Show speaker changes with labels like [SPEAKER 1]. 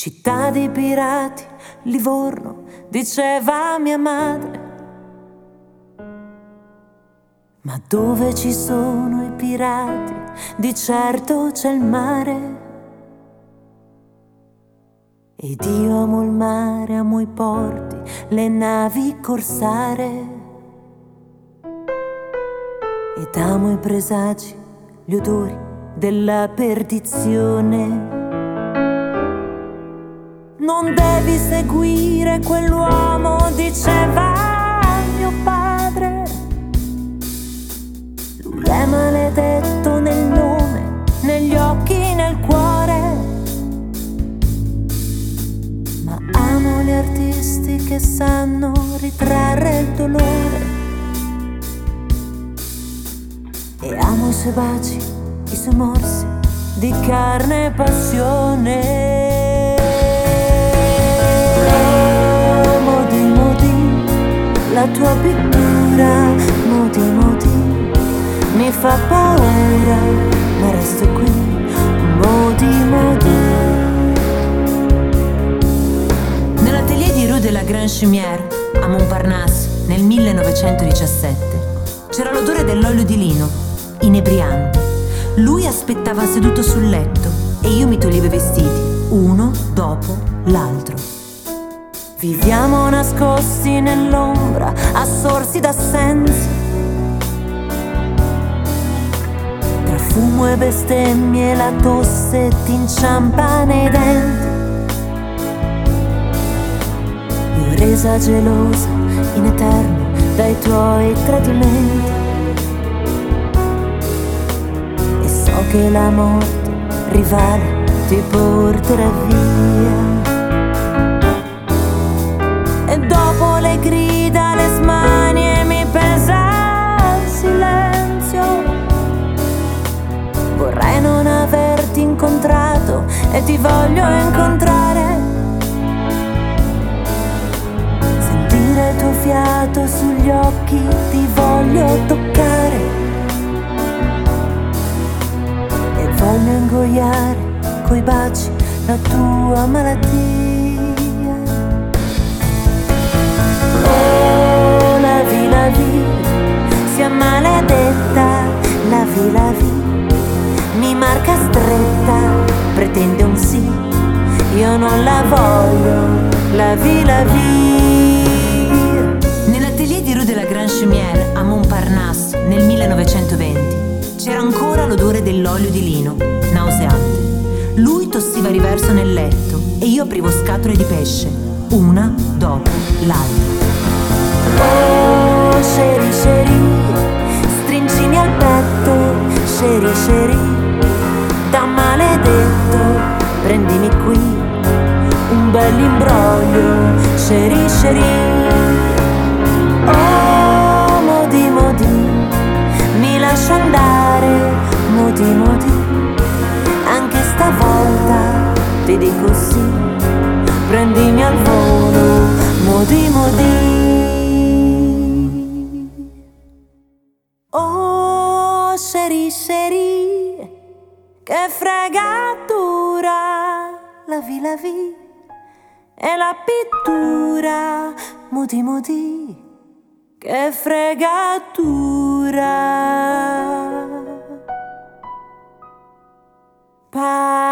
[SPEAKER 1] Città di pirati, Livorno, diceva mia madre. Ma dove ci sono i pirati, di certo c'è il mare. Ed io amo il mare, amo i porti, le navi corsare. Ed amo i presagi, gli odori della perdizione. Non devi seguire quell'uomo, diceva mio padre. Lui è maledetto nel nome, negli occhi, nel cuore. Ma amo gli artisti che sanno ritrarre il dolore. E amo i suoi baci, i suoi morsi di carne e passione. La tua pittura, modi, modi, mi fa paura, ma resto qui, modi, modi. Nell'atelier di Rue de la Grande Chaumière, a Montparnasse, nel 1917, c'era l'odore dell'olio di lino, inebriante. Lui aspettava seduto sul letto e io mi toglievo i vestiti, uno dopo l'altro. Viviamo nascosti nell'ombra, assorsi d'assenza. Tra fumo e bestemmie la tosse ti inciampa nei denti. Io resa gelosa in eterno dai tuoi tradimenti. E so che la morte rivale ti porterà via. Dopo le grida, le smanie, mi pesa il silenzio. Vorrei non averti incontrato e ti voglio incontrare. Sentire il tuo fiato sugli occhi, ti voglio toccare. E voglio ingoiare coi baci la tua malattia. La vie, sia maledetta, la vie, mi marca stretta, pretende un sì, io non la voglio, la vie. Nell'atelier di Rue de la Grande Chaumière a Montparnasse nel 1920 c'era ancora l'odore dell'olio di lino, nauseante. Lui tossiva a riverso nel letto e io aprivo scatole di pesce, una dopo l'altra. Oh, chérie, chérie, stringimi al petto, chérie, chérie, da maledetto, prendimi qui, un bell'imbroglio, chérie, chérie. Oh, modi, modi, mi lascio andare, modi, modi, anche stavolta ti dico sì, prendimi al volo, modi, modi. Chérie, chérie, che fregatura, la vie, e la pittura, modi, modi, che fregatura.